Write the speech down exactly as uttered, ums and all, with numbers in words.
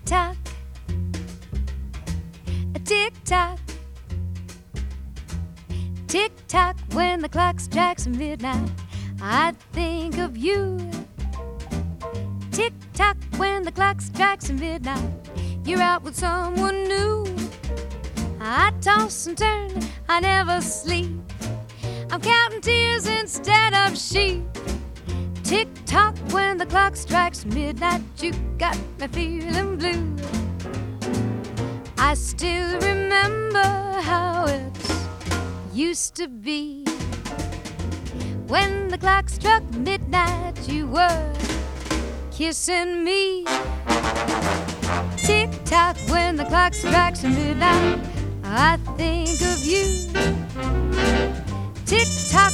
tock, a tick tock, tick tock. When the clock strikes midnight, I think of you. Tick tock, when the clock strikes midnight, you're out with someone new. I toss and turn, I never sleep. I'm counting tears instead of sheep. Tick tock, when the clock strikes midnight, you got me feeling blue. I still remember how it used to be. When the clock struck midnight, you were kissing me. Tick tock, when the clock strikes midnight, I think of you. Tick tock,